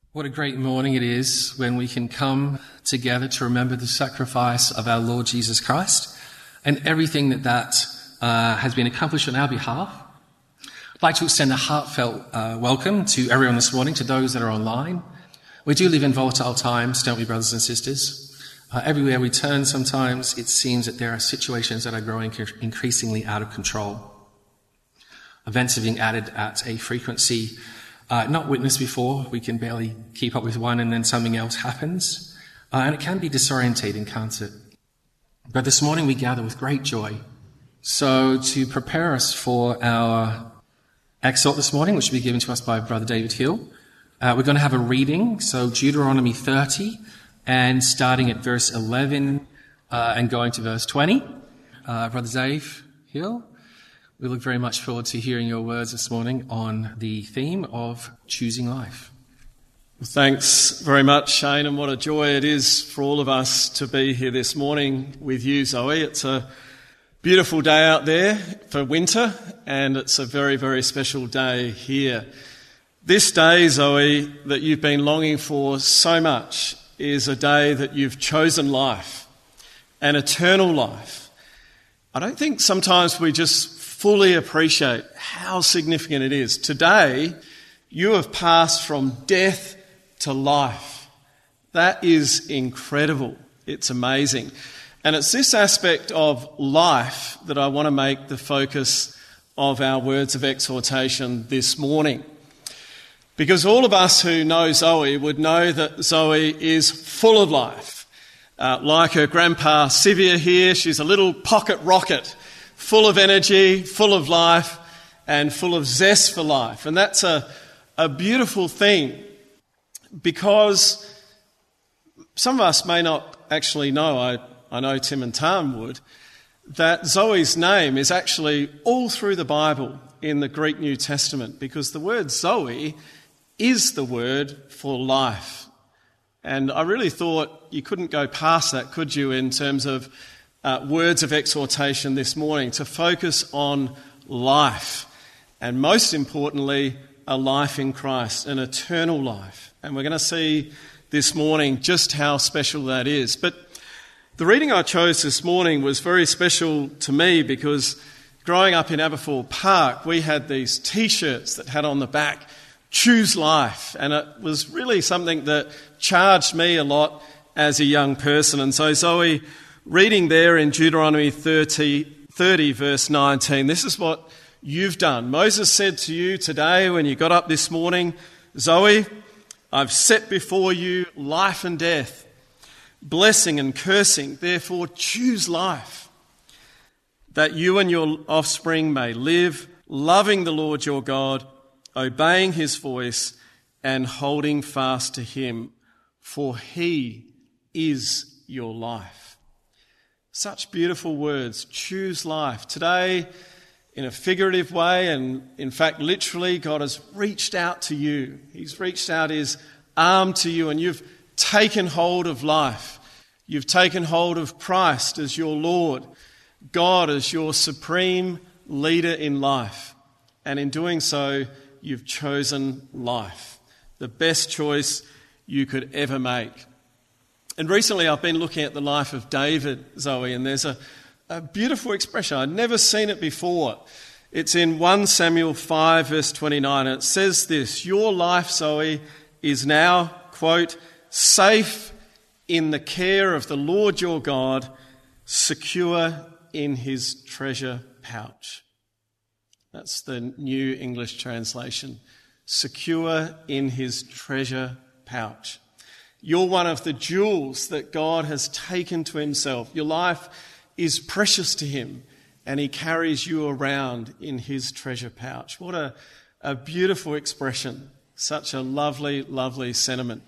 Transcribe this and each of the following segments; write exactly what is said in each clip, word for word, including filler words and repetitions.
What a great morning it is when we can come together to remember the sacrifice of our Lord Jesus Christ and everything that that uh, has been accomplished on our behalf. I'd like to extend a heartfelt uh, welcome to everyone this morning, to those that are online. We do live in volatile times, don't we, brothers and sisters? Uh, everywhere we turn, sometimes it seems that there are situations that are growing increasingly out of control. Events are being added at a frequency Uh, not witnessed before. We can barely keep up with one and then something else happens. Uh, and it can be disorientating, can't it? But this morning we gather with great joy. So to prepare us for our exhort this morning, which will be given to us by Brother David Hill, uh, we're going to have a reading. So Deuteronomy thirty, and starting at verse eleven uh, and going to verse twenty. Uh, Brother Dave Hill, we look very much forward to hearing your words this morning on the theme of choosing life. Thanks very much, Shane, and what a joy it is for all of us to be here this morning with you, Zoe. It's a beautiful day out there for winter, and it's a very, very special day here. This day, Zoe, that you've been longing for so much is a day that you've chosen life, an eternal life. I don't think sometimes we just fully appreciate how significant it is. Today, you have passed from death to life. That is incredible. It's amazing. And it's this aspect of life that I want to make the focus of our words of exhortation this morning. Because all of us who know Zoe would know that Zoe is full of life. Uh, like her grandpa Sivia here, she's a little pocket rocket, full of energy, full of life, and full of zest for life. And that's a, a beautiful thing, because some of us may not actually know, I, I know Tim and Tam would, that Zoe's name is actually all through the Bible in the Greek New Testament, because the word Zoe is the word for life. And I really thought you couldn't go past that, could you, in terms of Uh, words of exhortation this morning, to focus on life, and most importantly, a life in Christ, an eternal life. And we're going to see this morning just how special that is. But the reading I chose this morning was very special to me, because growing up in Aberfoyle Park, we had these T-shirts that had on the back, "Choose Life," and it was really something that charged me a lot as a young person. And so Zoe, reading there in Deuteronomy thirty, thirty, verse nineteen, this is what you've done. Moses said to you today when you got up this morning, "Zoe, I've set before you life and death, blessing and cursing. Therefore choose life, that you and your offspring may live, loving the Lord your God, obeying his voice, and holding fast to him, for he is your life." Such beautiful words. Choose life. Today, in a figurative way, and in fact literally, God has reached out to you. He's reached out his arm to you, and you've taken hold of life. You've taken hold of Christ as your Lord, God as your supreme leader in life. And in doing so, you've chosen life, the best choice you could ever make. And recently I've been looking at the life of David, Zoe, and there's a, a beautiful expression. I'd never seen it before. It's in First Samuel five, verse twenty-nine, and it says this: "Your life, Zoe, is now," quote, "safe in the care of the Lord your God, secure in his treasure pouch." That's the New English translation. Secure in his treasure pouch. You're one of the jewels that God has taken to himself. Your life is precious to him, and he carries you around in his treasure pouch. What a, a beautiful expression. Such a lovely, lovely sentiment.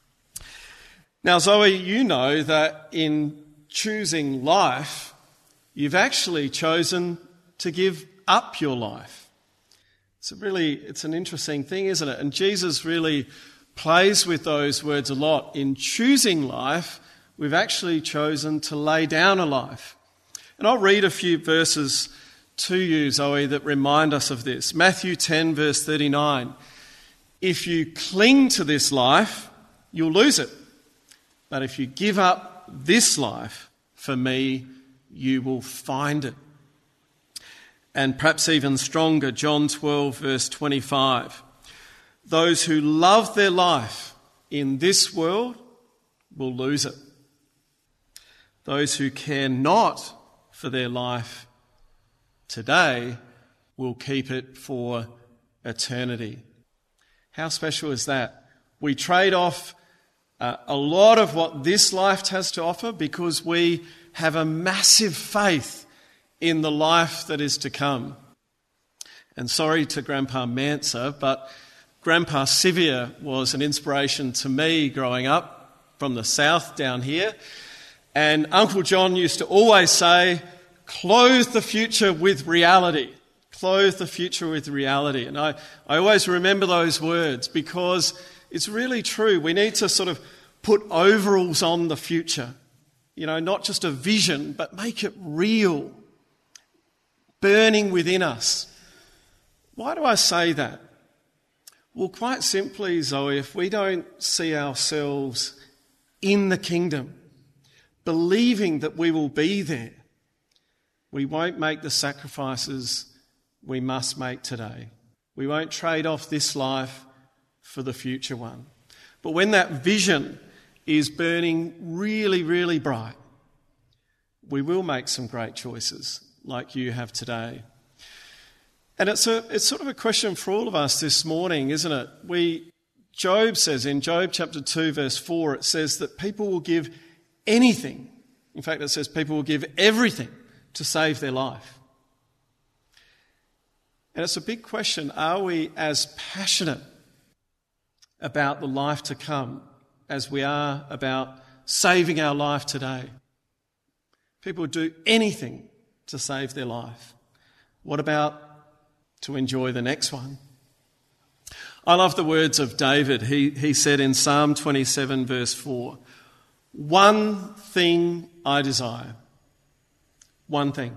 Now, Zoe, you know that in choosing life, you've actually chosen to give up your life. It's a really, it's an interesting thing, isn't it? And Jesus really plays with those words a lot. In choosing life, we've actually chosen to lay down a life. And I'll read a few verses to you, Zoe, that remind us of this. Matthew ten, verse thirty-nine. If you cling to this life, you'll lose it. But if you give up this life for me, you will find it. And perhaps even stronger, John twelve, verse twenty-five. Those who love their life in this world will lose it. Those who care not for their life today will keep it for eternity. How special is that? We trade off uh, a lot of what this life has to offer because we have a massive faith in the life that is to come. And sorry to Grandpa Manser, but Grandpa Sivia was an inspiration to me growing up from the south down here. And Uncle John used to always say, clothe the future with reality. Clothe the future with reality. And I, I always remember those words because it's really true. We need to sort of put overalls on the future. You know, not just a vision, but make it real, burning within us. Why do I say that? Well, quite simply, Zoe, if we don't see ourselves in the kingdom, believing that we will be there, we won't make the sacrifices we must make today. We won't trade off this life for the future one. But when that vision is burning really, really bright, we will make some great choices like you have today. And it's a it's sort of a question for all of us this morning, isn't it? We Job says in Job chapter two, verse four, it says that people will give anything. In fact, it says people will give everything to save their life. And it's a big question. Are we as passionate about the life to come as we are about saving our life today? People would do anything to save their life. What about to enjoy the next one? I love the words of David. He, he said in Psalm twenty-seven, verse four, one thing I desire, one thing,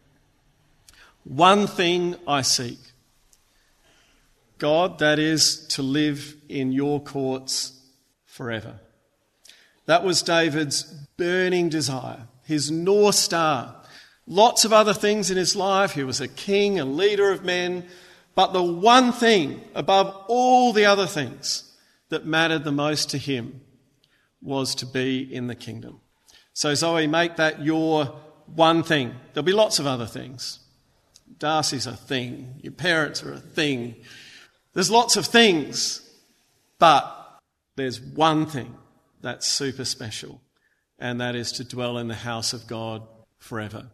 one thing I seek, God, that is to live in your courts forever. That was David's burning desire, his North Star. Lots of other things in his life. He was a king, a leader of men. But the one thing above all the other things that mattered the most to him was to be in the kingdom. So Zoe, make that your one thing. There'll be lots of other things. Darcy's a thing. Your parents are a thing. There's lots of things. But there's one thing that's super special. And that is to dwell in the house of God forever.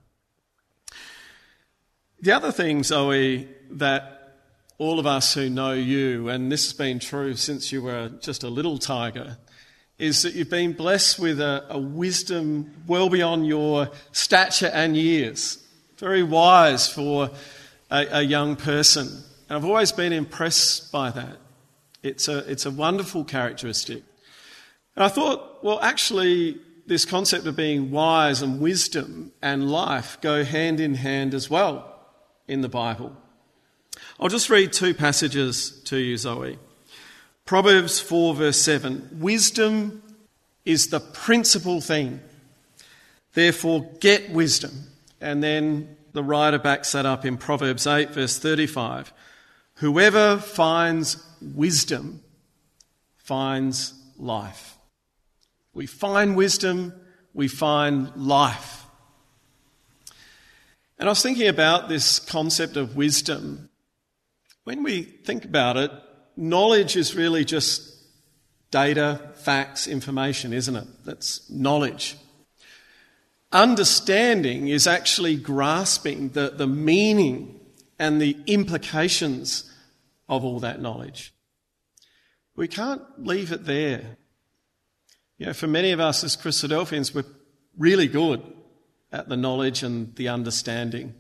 The other thing, Zoe, that all of us who know you, and this has been true since you were just a little tiger, is that you've been blessed with a, a wisdom well beyond your stature and years. Very wise for a, a young person. And I've always been impressed by that. It's a, it's a wonderful characteristic. And I thought, well, actually, this concept of being wise and wisdom and life go hand in hand as well in the Bible. I'll just read two passages to you, Zoe. Proverbs four, verse seven. Wisdom is the principal thing. Therefore, get wisdom. And then the writer backs that up in Proverbs eight, verse thirty-five. Whoever finds wisdom finds life. We find wisdom, we find life. And I was thinking about this concept of wisdom. When we think about it, knowledge is really just data, facts, information, isn't it? That's knowledge. Understanding is actually grasping the, the meaning and the implications of all that knowledge. We can't leave it there. You know, for many of us as Christadelphians, we're really good at the knowledge and the understanding.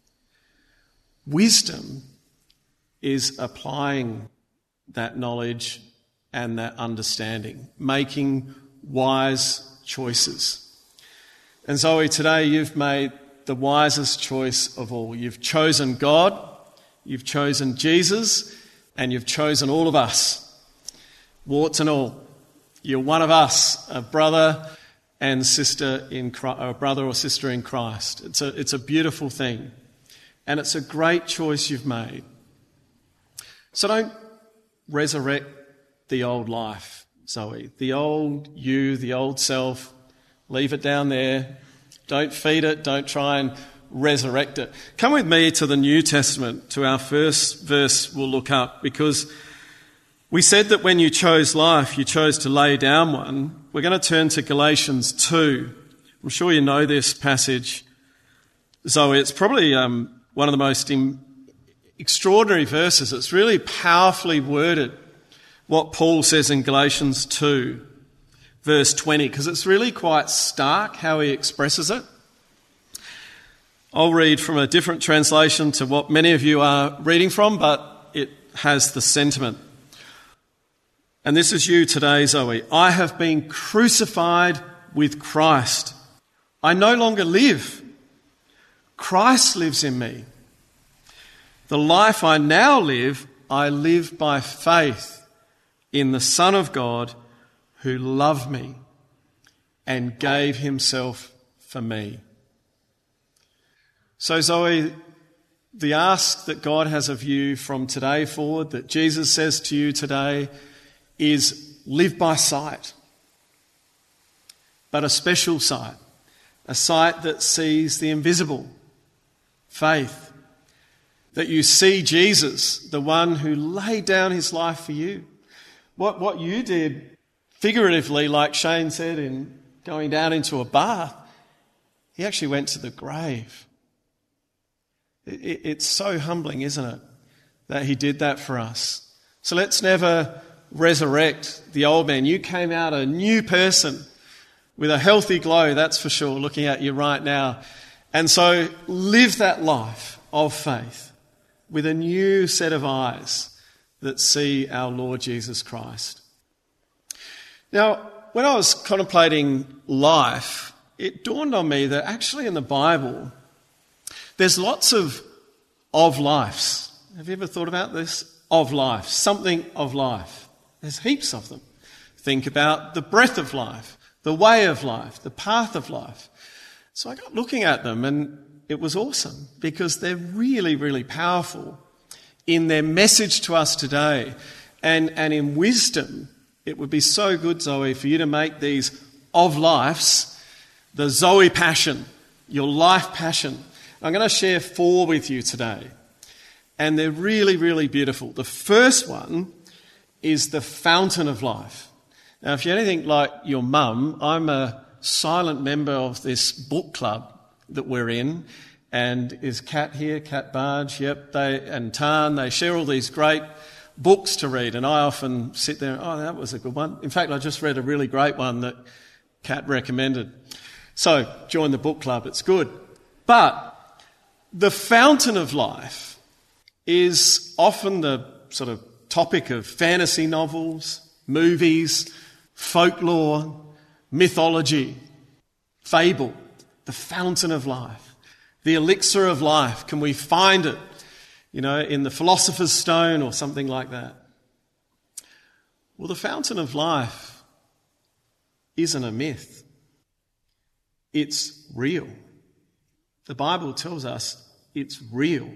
Wisdom is applying that knowledge and that understanding, making wise choices. And Zoe, today you've made the wisest choice of all. You've chosen God, you've chosen Jesus, and you've chosen all of us, warts and all. You're one of us, a brother and sister in Christ, or a brother or sister in Christ. It's a, it's a beautiful thing, and it's a great choice you've made. So don't resurrect the old life, Zoe. The old you, the old self, leave it down there. Don't feed it. Don't try and resurrect it. Come with me to the New Testament, to our first verse we'll look up, because we said that when you chose life, you chose to lay down one. We're going to turn to Galatians two. I'm sure you know this passage, Zoe. It's probably um, one of the most im- extraordinary verses. It's really powerfully worded, what Paul says in Galatians two, verse twenty, because it's really quite stark how he expresses it. I'll read from a different translation to what many of you are reading from, but it has the sentiment. And this is you today, Zoe. I have been crucified with Christ. I no longer live. Christ lives in me. The life I now live, I live by faith in the Son of God who loved me and gave himself for me. So, Zoe, the ask that God has of you from today forward, that Jesus says to you today, is live by sight. But a special sight, a sight that sees the invisible, faith. That you see Jesus, the one who laid down his life for you. What, what you did, figuratively, like Shane said, in going down into a bath, he actually went to the grave. It's so humbling, isn't it, that he did that for us. So let's never resurrect the old man. You came out a new person with a healthy glow, that's for sure, looking at you right now. And so live that life of faith with a new set of eyes that see our Lord Jesus Christ. Now, when I was contemplating life, it dawned on me that actually in the Bible, there's lots of of lives. Have you ever thought about this? Of life, something of life. There's heaps of them. Think about the breath of life, the way of life, the path of life. So I got looking at them and it was awesome because they're really, really powerful in their message to us today. And, and in wisdom, it would be so good, Zoe, for you to make these of lives the Zoe passion, your life passion. I'm going to share four with you today, and they're really, really beautiful. The first one is the fountain of life. Now, if you're anything like your mum, I'm a silent member of this book club that we're in, and is Kat here, Kat Barge, yep, they and Tan, they share all these great books to read, and I often sit there, oh, that was a good one. In fact, I just read a really great one that Kat recommended. So, join the book club, it's good. But the fountain of life is often the sort of topic of fantasy novels, movies, folklore, mythology, fable, the fountain of life, the elixir of life. Can we find it, you know, in the Philosopher's Stone or something like that? Well, the fountain of life isn't a myth. It's real. The Bible tells us it's real.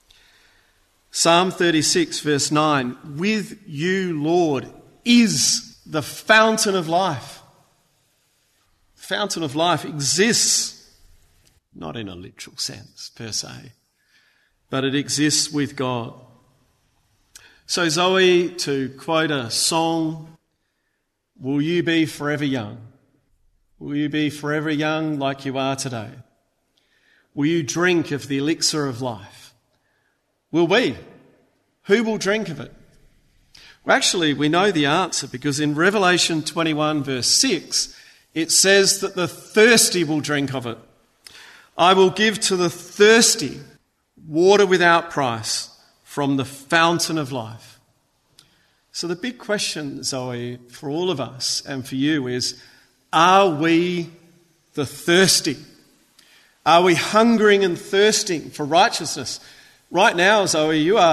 Psalm thirty-six, verse nine, with you, Lord, is the fountain of life. The fountain of life exists, not in a literal sense per se, but it exists with God. So Zoe, to quote a song, will you be forever young? Will you be forever young like you are today? Will you drink of the elixir of life? Will we? Who will drink of it? Well, actually, we know the answer because in Revelation twenty-one, verse six, it says that the thirsty will drink of it. I will give to the thirsty water without price from the fountain of life. So the big question, Zoe, for all of us and for you is, are we the thirsty? Are we hungering and thirsting for righteousness? Right now, Zoe, you are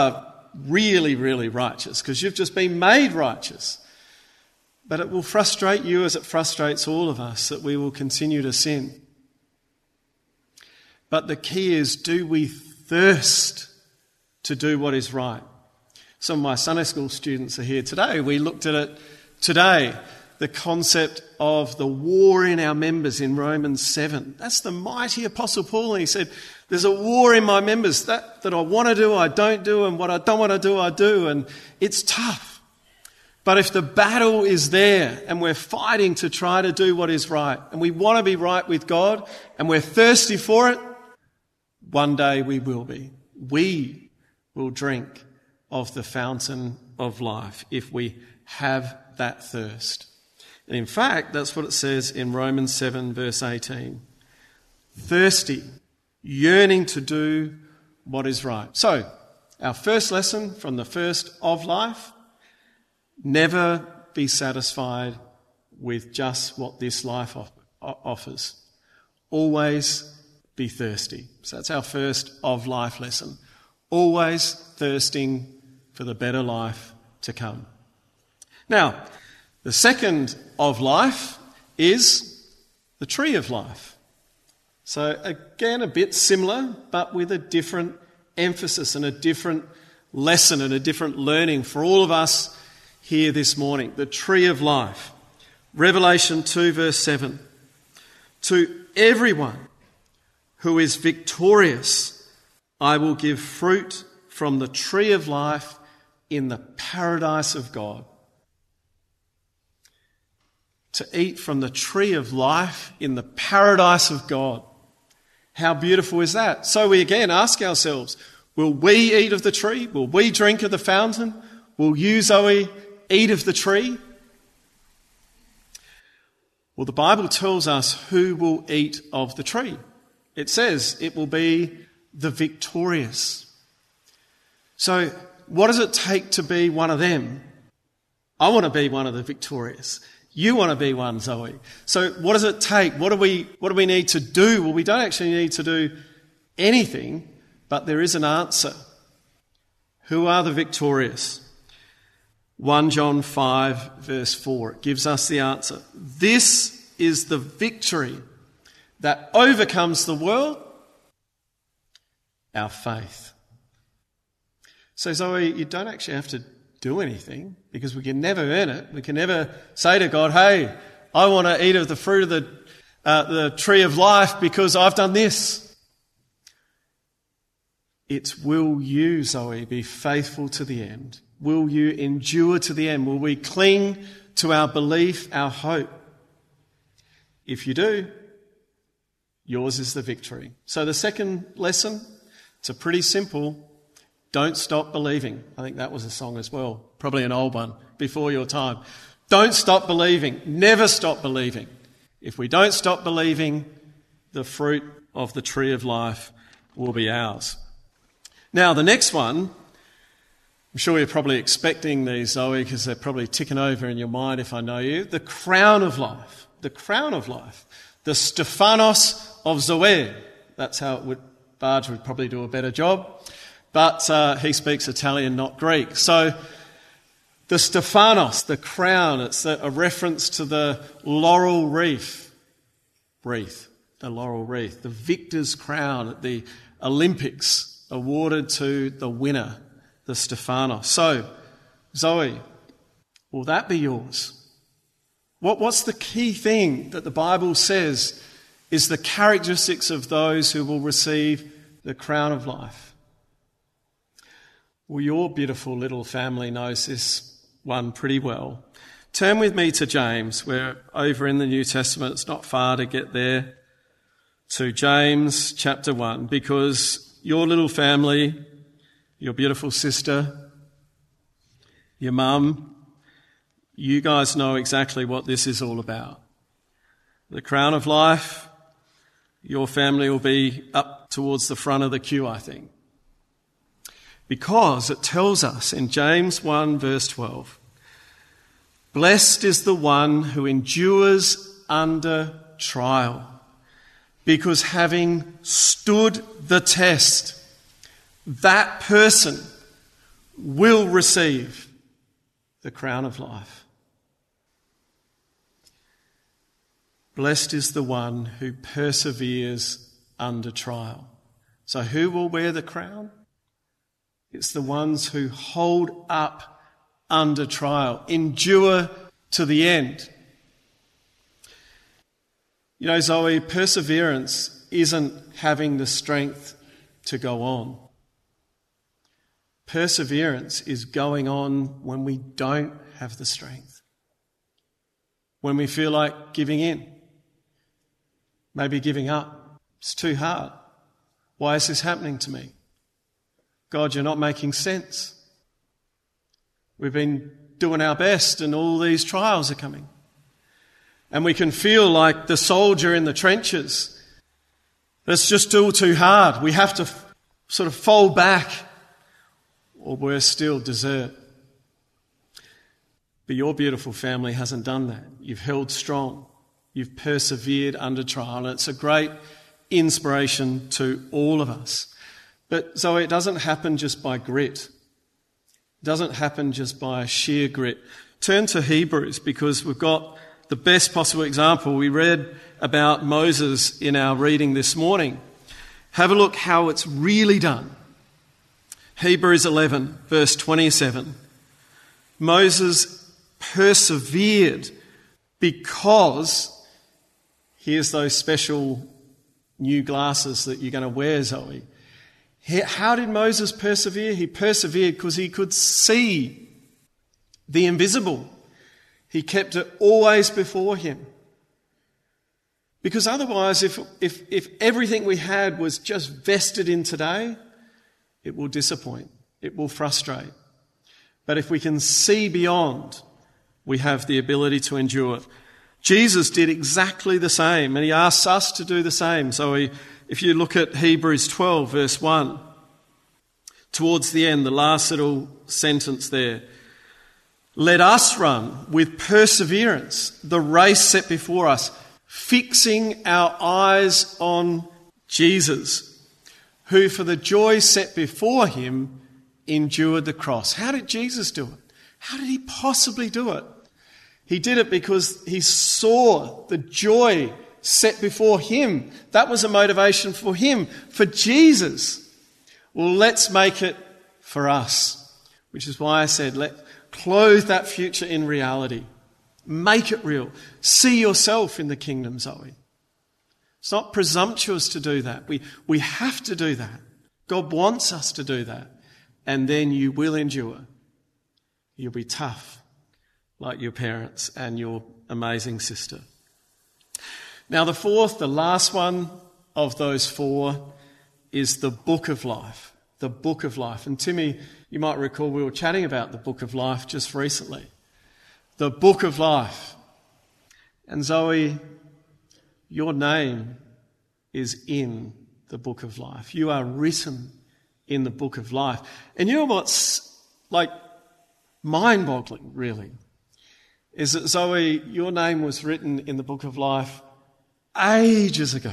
really, really righteous because you've just been made righteous. But it will frustrate you as it frustrates all of us that we will continue to sin. But the key is, do we thirst to do what is right? Some of my Sunday school students are here today. We looked at it today, the concept of the war in our members in Romans seven. That's the mighty Apostle Paul. And he said, there's a war in my members. That, that I want to do, I don't do, and what I don't want to do, I do. And it's tough. But if the battle is there and we're fighting to try to do what is right and we want to be right with God and we're thirsty for it, one day we will be. We will drink of the fountain of life if we have that thirst. And in fact, that's what it says in Romans seven verse eighteen. Thirsty, yearning to do what is right. So, our first lesson from the first of life: never be satisfied with just what this life offers. Always be thirsty. So that's our first of life lesson. Always thirsting for the better life to come. Now, the second of life is the tree of life. So again, a bit similar, but with a different emphasis and a different lesson and a different learning for all of us here this morning. The tree of life. Revelation two verse seven. To everyone who is victorious, I will give fruit from the tree of life in the paradise of God. To eat from the tree of life in the paradise of God. How beautiful is that? So we again ask ourselves, will we eat of the tree? Will we drink of the fountain? Will you, Zoe, eat of the tree? Well, the Bible tells us who will eat of the tree. It says it will be the victorious. So what does it take to be one of them? I want to be one of the victorious. You want to be one, Zoe. So what does it take? What do we, what do we need to do? Well, we don't actually need to do anything, but there is an answer. Who are the victorious? First John five verse four, it gives us the answer. This is the victory that overcomes the world, our faith. So Zoe, you don't actually have to do anything because we can never earn it. We can never say to God, hey, I want to eat of the fruit of the, uh, the tree of life because I've done this. It's will you, Zoe, be faithful to the end? Will you endure to the end? Will we cling to our belief, our hope? If you do, yours is the victory. So the second lesson, it's a pretty simple. Don't stop believing. I think that was a song as well. Probably an old one before your time. Don't stop believing. Never stop believing. If we don't stop believing, the fruit of the tree of life will be ours. Now, the next one, I'm sure you're probably expecting these, Zoe, because they're probably ticking over in your mind if I know you. The crown of life. The crown of life. The Stephanos of Zoe. That's how it would, Barge would probably do a better job. But uh, he speaks Italian, not Greek. So the Stephanos, the crown, it's a, a reference to the laurel wreath. Wreath, the laurel wreath. The victor's crown at the Olympics awarded to the winner, the Stephanos. So, Zoe, will that be yours? What, what's the key thing that the Bible says is the characteristics of those who will receive the crown of life? Well, your beautiful little family knows this one pretty well. Turn with me to James. We're over in the New Testament. It's not far to get there. To James chapter one, because your little family, your beautiful sister, your mum, you guys know exactly what this is all about. The crown of life, your family will be up towards the front of the queue, I think. Because it tells us in James one verse twelve, blessed is the one who endures under trial, because having stood the test, that person will receive the crown of life. Blessed is the one who perseveres under trial. So who will wear the crown? It's the ones who hold up under trial, endure to the end. You know, Zoe, perseverance isn't having the strength to go on. Perseverance is going on when we don't have the strength. When we feel like giving in. Maybe giving up. It's too hard. Why is this happening to me? God, you're not making sense. We've been doing our best and all these trials are coming. And we can feel like the soldier in the trenches. It's just all too hard. We have to f- sort of fold back, or worse still, desert. But your beautiful family hasn't done that. You've held strong. You've persevered under trial. And it's a great inspiration to all of us. But Zoe, it doesn't happen just by grit. It doesn't happen just by sheer grit. Turn to Hebrews, because we've got the best possible example. We read about Moses in our reading this morning. Have a look how it's really done. Hebrews eleven, verse twenty-seven. Moses persevered because, here's those special new glasses that you're going to wear, Zoe. How did Moses persevere? He persevered because he could see the invisible. He kept it always before him. Because otherwise, if, if, if everything we had was just vested in today, it will disappoint. It will frustrate. But if we can see beyond, we have the ability to endure. Jesus did exactly the same, and he asks us to do the same. So he, if you look at Hebrews twelve, verse one, towards the end, the last little sentence there, let us run with perseverance the race set before us, fixing our eyes on Jesus, who for the joy set before him endured the cross. How did Jesus do it? How did he possibly do it? He did it because he saw the joy set before him. That was a motivation for him, for Jesus. Well, let's make it for us, which is why I said, let clothe that future in reality. Make it real. See yourself in the kingdom, Zoe. It's not presumptuous to do that. We, we have to do that. God wants us to do that. And then you will endure. You'll be tough, like your parents and your amazing sister. Now, the fourth, the last one of those four is the book of life. The book of life. And Timmy, you might recall we were chatting about the book of life just recently. The book of life. And Zoe, your name is in the book of life. You are written in the book of life. And you know what's like mind-boggling, really, is that Zoe, your name was written in the book of life ages ago.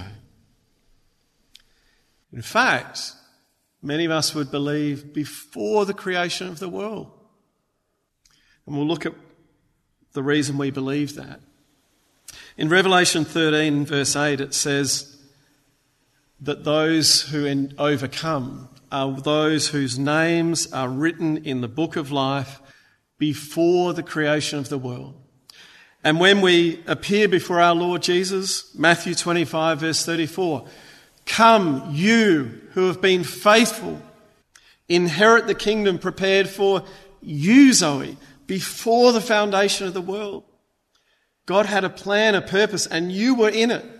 In fact, many of us would believe before the creation of the world. And we'll look at the reason we believe that. In Revelation thirteen, verse eight, it says that those who overcome are those whose names are written in the book of life before the creation of the world. And when we appear before our Lord Jesus, Matthew twenty-five, verse thirty-four, come, you who have been faithful, inherit the kingdom prepared for you, Zoe, before the foundation of the world. God had a plan, a purpose, and you were in it.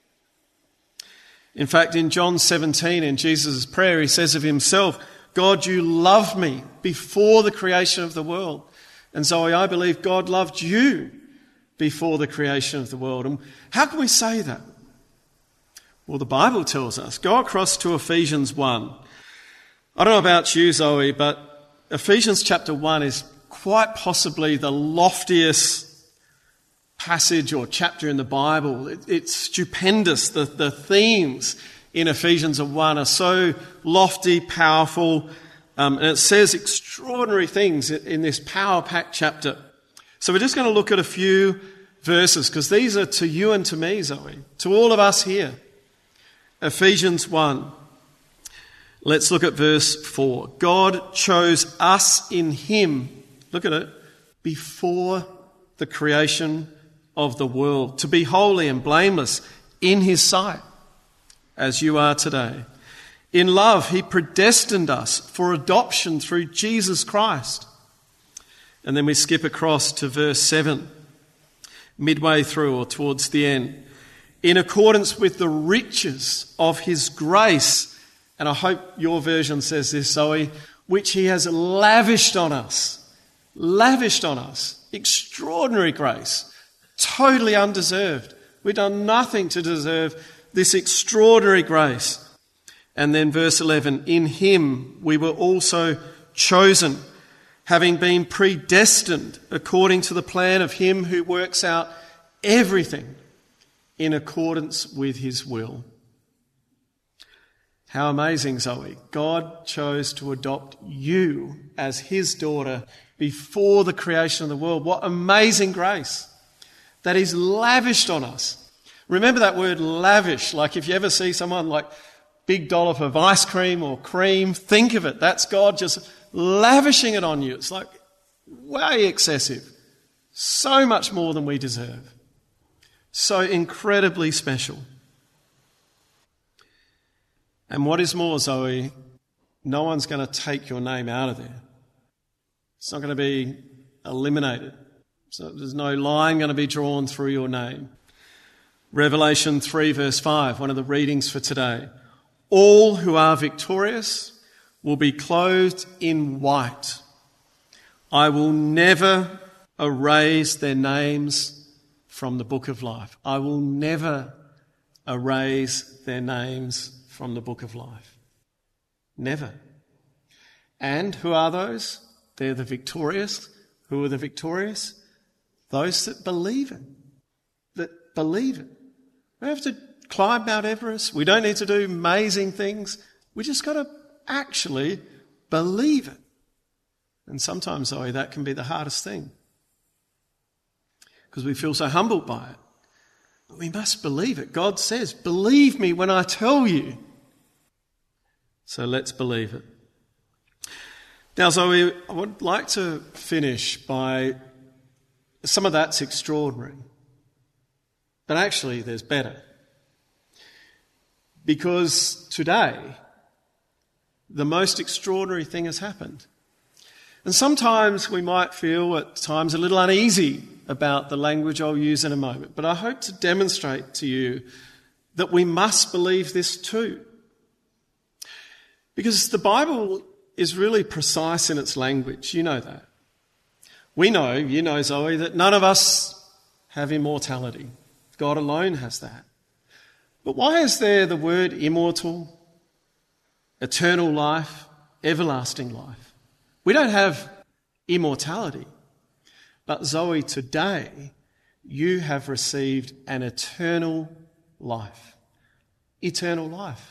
In fact, in John seventeen, in Jesus' prayer, he says of himself, God, you loved me before the creation of the world. And Zoe, I believe God loved you before the creation of the world. And how can we say that? Well, the Bible tells us. Go across to Ephesians one. I don't know about you, Zoe, but Ephesians chapter one is quite possibly the loftiest passage or chapter in the Bible. It, it's stupendous. The, the themes in Ephesians one are so lofty, powerful. Um, and it says extraordinary things in this power-packed chapter. So we're just going to look at a few verses, because these are to you and to me, Zoe, to all of us here. Ephesians one. Let's look at verse four. God chose us in him, look at it, before the creation of the world, to be holy and blameless in his sight, as you are today. In love, he predestined us for adoption through Jesus Christ. And then we skip across to verse seven, midway through or towards the end. In accordance with the riches of his grace, and I hope your version says this, Zoe, which he has lavished on us. Lavished on us. Extraordinary grace. Totally undeserved. We've done nothing to deserve this extraordinary grace. And then verse eleven, in him we were also chosen, having been predestined according to the plan of him who works out everything in accordance with his will. How amazing, Zoe. God chose to adopt you as his daughter before the creation of the world. What amazing grace that is lavished on us. Remember that word lavish, like if you ever see someone like big dollop of ice cream or cream, think of it. That's God just lavishing it on you. It's like way excessive. So much more than we deserve. So incredibly special. And what is more, Zoe, no one's going to take your name out of there. It's not going to be eliminated. So there's no line going to be drawn through your name. Revelation three verse five, one of the readings for today. All who are victorious will be clothed in white. I will never erase their names from the book of life. I will never erase their names from the book of life. Never. And who are those? They're the victorious. Who are the victorious? Those that believe it. That believe it. We don't have to climb Mount Everest. We don't need to do amazing things. We just got to actually believe it. And sometimes, Zoe, that can be the hardest thing. Because we feel so humbled by it. But we must believe it. God says, believe me when I tell you. So let's believe it. Now, Zoe, I would like to finish by, some of that's extraordinary. But actually, there's better. Because today, the most extraordinary thing has happened. And sometimes we might feel at times a little uneasy about the language I'll use in a moment. But I hope to demonstrate to you that we must believe this too. Because the Bible is really precise in its language. You know that. We know, you know, Zoe, that none of us have immortality. God alone has that. But why is there the word immortal, eternal life, everlasting life? We don't have immortality. But Zoe, today you have received an eternal life. Eternal life.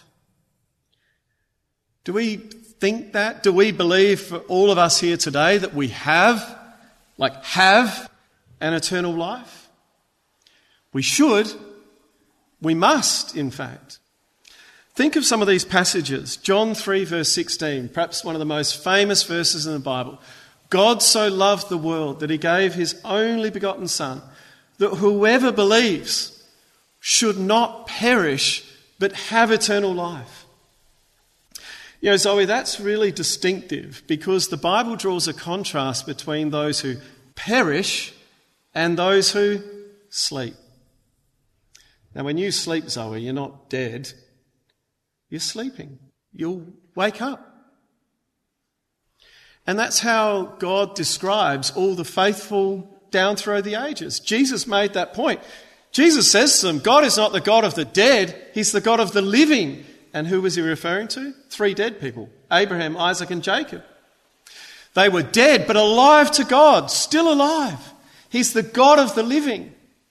Do we think that? Do we believe for all of us here today that we have, like have an eternal life? We should. We must, in fact. Think of some of these passages. John three verse sixteen, perhaps one of the most famous verses in the Bible. God so loved the world that he gave his only begotten Son, that whoever believes should not perish but have eternal life. You know, Zoe, that's really distinctive because the Bible draws a contrast between those who perish and those who sleep. Now, when you sleep, Zoe, you're not dead. You're sleeping. You'll wake up. And that's how God describes all the faithful down through the ages. Jesus made that point. Jesus says to them, God is not the God of the dead, he's the God of the living. And who was he referring to? Three dead people, Abraham, Isaac and Jacob. They were dead, but alive to God, still alive. He's the God of the living.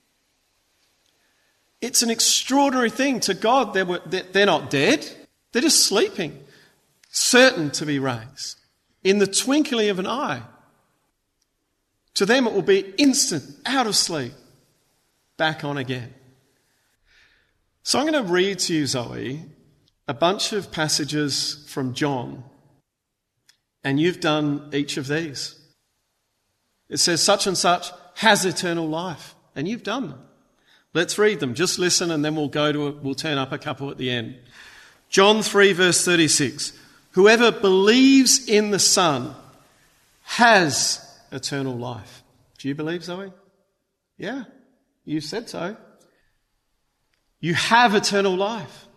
It's an extraordinary thing. To God, they're, they're not dead. They're just sleeping, certain to be raised. in the twinkling of an eye. To them it will be instant, out of sleep, back on again. So I'm going to read to you, Zoe, a bunch of passages from John, and you've done each of these. It says such and such has eternal life, and you've done them. Let's read them. Just listen, and then we'll go to it. We'll turn up a couple at the end. John three, verse thirty-six. Whoever believes in the Son has eternal life. Do you believe, Zoe? Yeah, you said so. You have eternal life.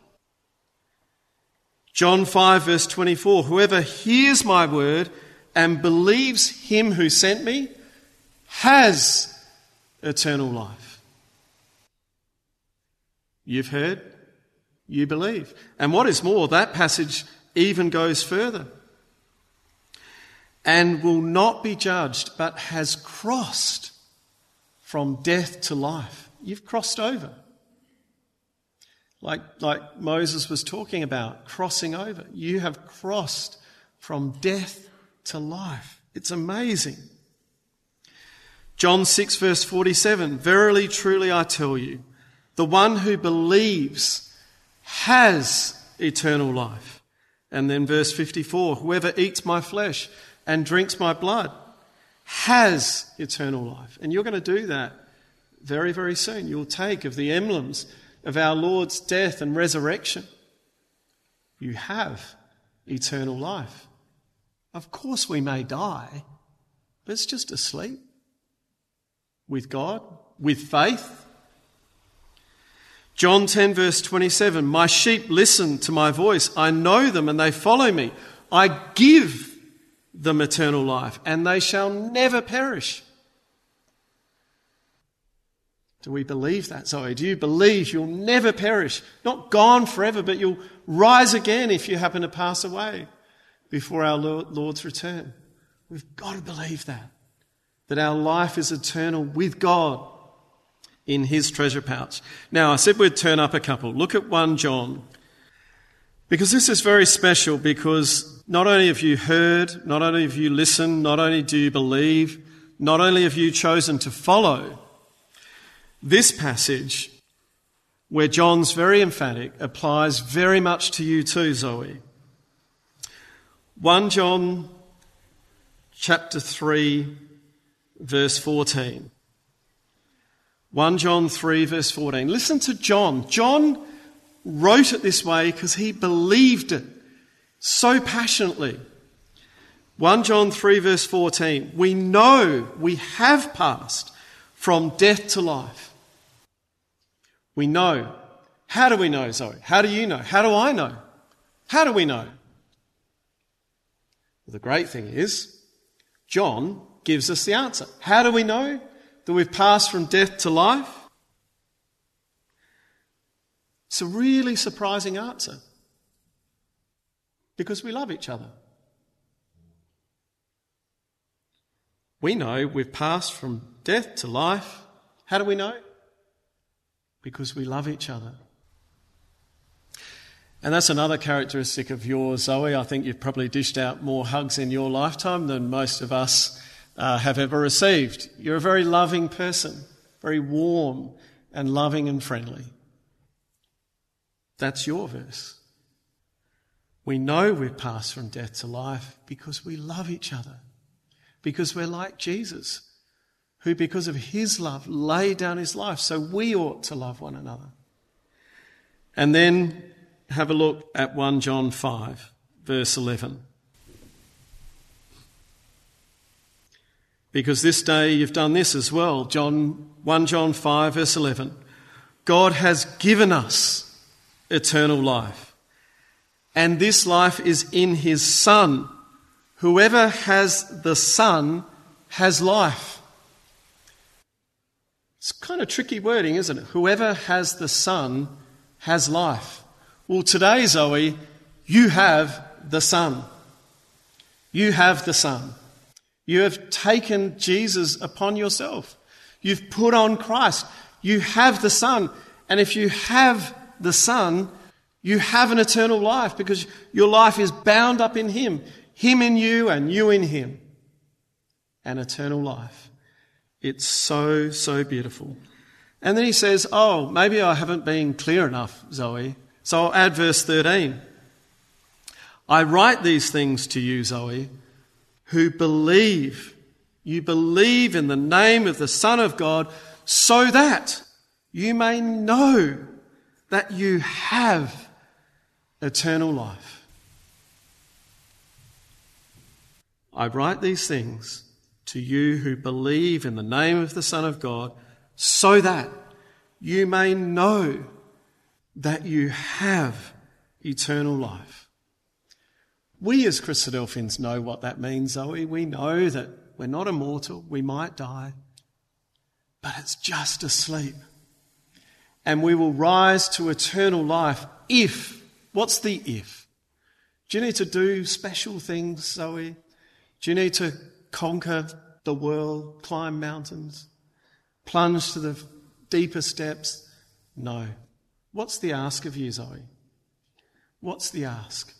John five, verse twenty-four. Whoever hears my word and believes him who sent me has eternal life. You've heard, you believe. And what is more, that passage even goes further. And will not be judged, but has crossed from death to life. You've crossed over. Like, like Moses was talking about, crossing over. You have crossed from death to life. It's amazing. John six, verse forty-seven. Verily, truly, I tell you, the one who believes has eternal life. And then verse fifty-four, whoever eats my flesh and drinks my blood has eternal life. And you're going to do that very, very soon. You'll take of the emblems of our Lord's death and resurrection. You have eternal life. Of course we may die, but it's just asleep with God, with faith. John ten, verse twenty-seven, my sheep listen to my voice. I know them and they follow me. I give them eternal life and they shall never perish. Do we believe that, Zoe? Do you believe you'll never perish? Not gone forever, but you'll rise again if you happen to pass away before our Lord's return. We've got to believe that, that our life is eternal with God in his treasure pouch. Now, I said we'd turn up a couple. Look at First John. Because this is very special, because not only have you heard, not only have you listened, not only do you believe, not only have you chosen to follow, this passage, where John's very emphatic, applies very much to you too, Zoe. First John chapter three, verse fourteen. First John three, verse fourteen. Listen to John. John wrote it this way because he believed it so passionately. First John three, verse fourteen. We know we have passed from death to life. We know. How do we know, Zoe? How do you know? How do I know? How do we know? Well, the great thing is, John gives us the answer. How do we know that we've passed from death to life? It's a really surprising answer. Because we love each other. We know we've passed from death to life. How do we know? Because we love each other. And that's another characteristic of yours, Zoe. I think you've probably dished out more hugs in your lifetime than most of us uh, have ever received. You're a very loving person, very warm and loving and friendly. That's your verse. We know we've passed from death to life because we love each other. Because we're like Jesus, who because of his love laid down his life, so we ought to love one another. And then have a look at First John five, verse eleven. Because this day you've done this as well. John, First John five, verse eleven. God has given us eternal life, and this life is in his Son. Whoever has the Son has life. It's kind of tricky wording, isn't it? Whoever has the Son has life. Well, today, Zoe, you have the Son. You have the Son. You have taken Jesus upon yourself. You've put on Christ. You have the Son. And if you have the Son, you have an eternal life because your life is bound up in him. him in you and you in him, and eternal life. It's so, so beautiful. And then he says, oh, maybe I haven't been clear enough, Zoe. So I'll add verse thirteen. I write these things to you, Zoe, who believe. You believe in the name of the Son of God, so that you may know that you have eternal life. I write these things to you who believe in the name of the Son of God, so that you may know that you have eternal life. We as Christadelphians know what that means, Zoe. We know that we're not immortal, we might die, but it's just a sleep. And we will rise to eternal life if, what's the if? Do you need to do special things, Zoe? Do you need to conquer the world, climb mountains, plunge to the deepest depths? No. What's the ask of you, Zoe? What's the ask?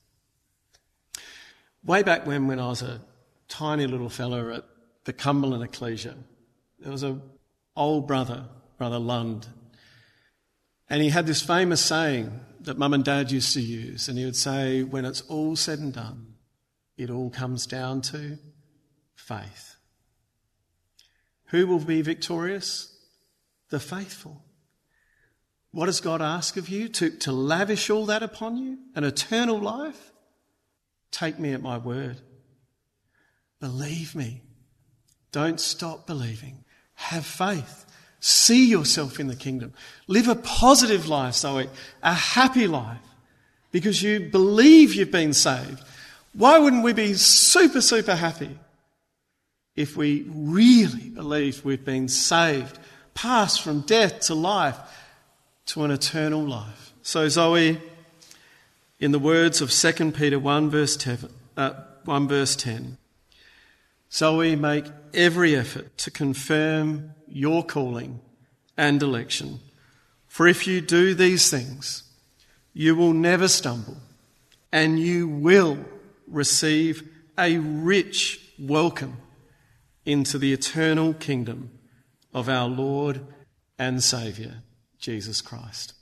Way back when, when I was a tiny little fella at the Cumberland Ecclesia, there was an old brother, Brother Lund, and he had this famous saying that Mum and Dad used to use, and he would say, when it's all said and done, it all comes down to faith. Who will be victorious? The faithful. What does God ask of you? To, to lavish all that upon you? An eternal life? Take me at my word. Believe me. Don't stop believing. Have faith. See yourself in the kingdom. Live a positive life, Zoe, a happy life, because you believe you've been saved. Why wouldn't we be super, super happy if we really believed we've been saved, passed from death to life, to an eternal life? So, Zoe, in the words of Second Peter one verse ten, Zoe, make every effort to confirm your calling and election. For if you do these things, you will never stumble, and you will receive a rich welcome into the eternal kingdom of our Lord and Saviour, Jesus Christ.